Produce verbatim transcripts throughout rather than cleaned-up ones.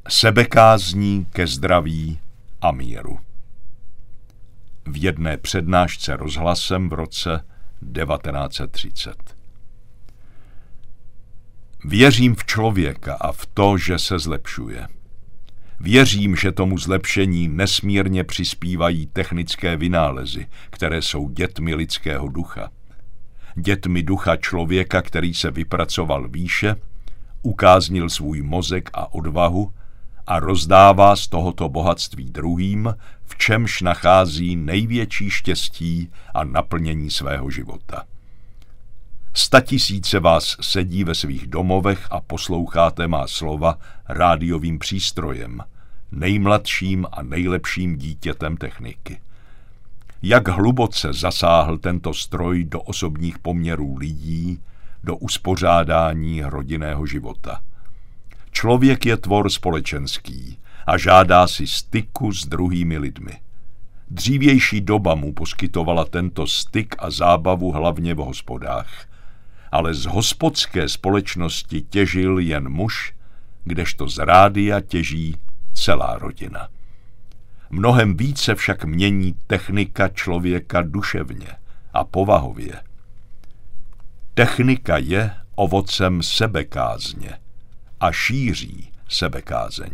Sebekázní ke zdraví a míru. V jedné přednášce rozhlasem v roce devatenáct set třicet. Věřím v člověka a v to, že se zlepšuje. Věřím, že tomu zlepšení nesmírně přispívají technické vynálezy, které jsou dětmi lidského ducha. Dětmi ducha člověka, který se vypracoval výše, ukáznil svůj mozek a odvahu a rozdává z tohoto bohatství druhým, v čemž nachází největší štěstí a naplnění svého života. Statisíce vás sedí ve svých domovech a posloucháte má slova rádiovým přístrojem, nejmladším a nejlepším dítětem techniky. Jak hluboce zasáhl tento stroj do osobních poměrů lidí, do uspořádání rodinného života. Člověk je tvor společenský a žádá si styku s druhými lidmi. Dřívější doba mu poskytovala tento styk a zábavu hlavně v hospodách, ale z hospodské společnosti těžil jen muž, kdežto z rádia těží celá rodina. Mnohem více však mění technika člověka duševně a povahově. Technika je ovocem sebekázně a šíří sebekázeň.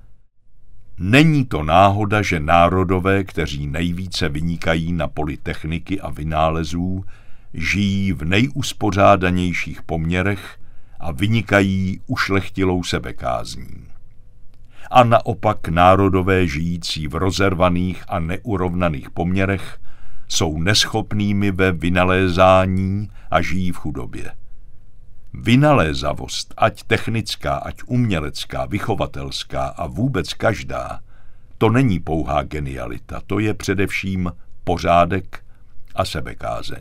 Není to náhoda, že národové, kteří nejvíce vynikají na poli techniky a vynálezů, žijí v nejuspořádanějších poměrech a vynikají ušlechtilou sebekázní. A naopak národové žijící v rozervaných a neurovnaných poměrech jsou neschopnými ve vynalézání a žijí v chudobě. Vynalézavost, ať technická, ať umělecká, vychovatelská a vůbec každá, to není pouhá genialita, to je především pořádek a sebekázeň.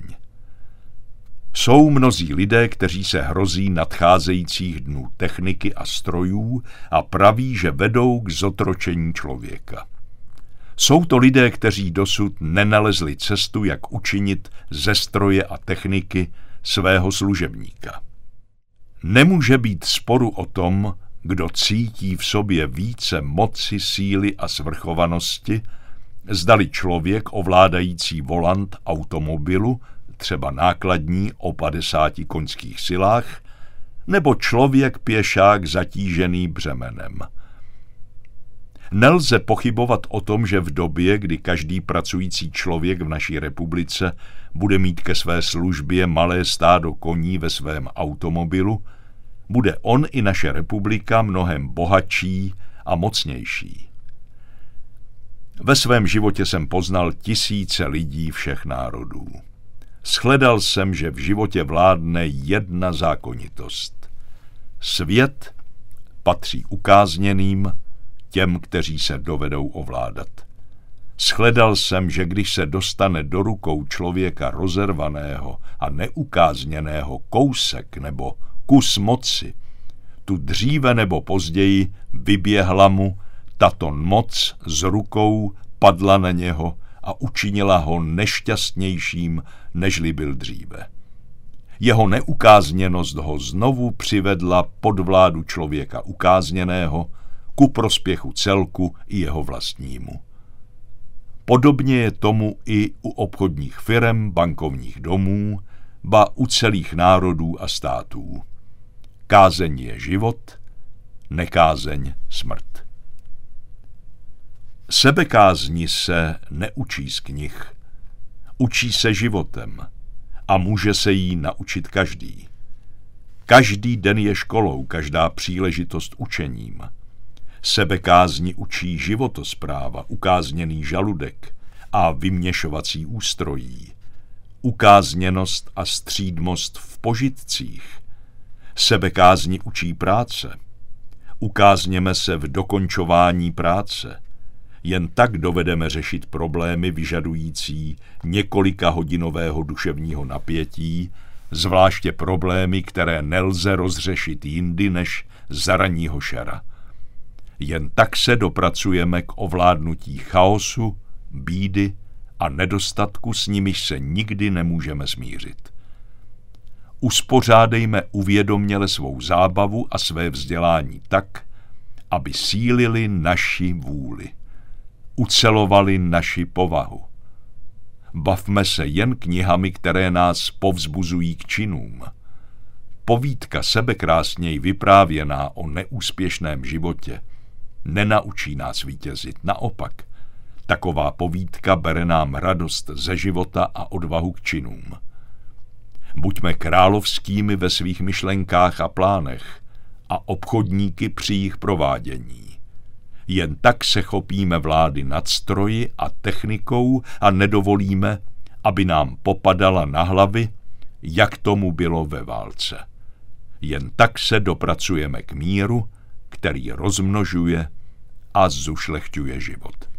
Jsou mnozí lidé, kteří se hrozí nadcházejících dnů techniky a strojů a praví, že vedou k zotročení člověka. Jsou to lidé, kteří dosud nenalezli cestu, jak učinit ze stroje a techniky svého služebníka. Nemůže být sporu o tom, kdo cítí v sobě více moci, síly a svrchovanosti, zdali člověk ovládající volant automobilu, třeba nákladní o padesáti koňských silách, nebo člověk pěšák zatížený břemenem. Nelze pochybovat o tom, že v době, kdy každý pracující člověk v naší republice bude mít ke své službě malé stádo koní ve svém automobilu, bude on i naše republika mnohem bohatší a mocnější. Ve svém životě jsem poznal tisíce lidí všech národů. Shledal jsem, že v životě vládne jedna zákonitost. Svět patří ukázněným, těm, kteří se dovedou ovládat. Shledal jsem, že když se dostane do rukou člověka rozervaného a neukázněného kousek nebo kus moci, tu dříve nebo později vyběhla mu tato moc z rukou, padla na něho a učinila ho nešťastnějším, nežli byl dříve. Jeho neukázněnost ho znovu přivedla pod vládu člověka ukázněného, ku prospěchu celku i jeho vlastnímu. Podobně je tomu i u obchodních firem, bankovních domů, ba u celých národů a států. Kázeň je život, nekázeň smrt. Sebekázni se neučí z knih, učí se životem a může se jí naučit každý. Každý den je školou, každá příležitost učením. Sebekázni učí životospráva, ukázněný žaludek a vyměšovací ústrojí, ukázněnost a střídmost v požitcích. Sebekázni učí práce. Ukázněme se v dokončování práce. Jen tak dovedeme řešit problémy vyžadující několika hodinového duševního napětí, zvláště problémy, které nelze rozřešit jindy než za ranního šera. Jen tak se dopracujeme k ovládnutí chaosu, bídy a nedostatku, s nimiž se nikdy nemůžeme smířit. Uspořádejme uvědoměle svou zábavu a své vzdělání tak, aby sílili naši vůli, ucelovali naši povahu. Bavme se jen knihami, které nás povzbuzují k činům. Povídka sebekrásněji vyprávěná o neúspěšném životě nenaučí nás vítězit. Naopak, taková povídka bere nám radost ze života a odvahu k činům. Buďme královskými ve svých myšlenkách a plánech a obchodníky při jejich provádění. Jen tak se chopíme vlády nad stroji a technikou a nedovolíme, aby nám popadala na hlavy, jak tomu bylo ve válce. Jen tak se dopracujeme k míru, který rozmnožuje a zušlechťuje život.